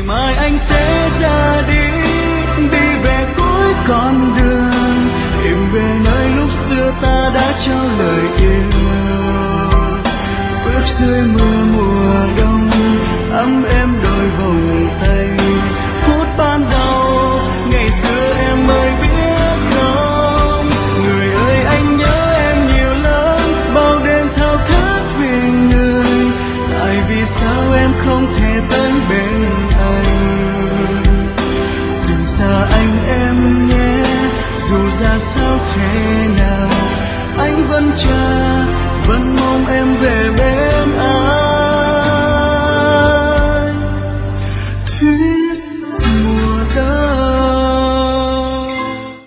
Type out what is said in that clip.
mai anh sẽ ra đi về cuối con đường, tìm về nơi lúc xưa ta đã trao lời yêu. Bước dưới mưa mùa đông, ấm êm đôi vòng tay, phút ban đầu ngày xưa em mới biết không. Người ơi anh nhớ em nhiều lắm, bao đêm thao thức vì người, tại vì sao em không thể tới bên anh. Đừng xa anh em nhé, dù ra sao thế nào anh vẫn chờ, vẫn mong em về bên anh.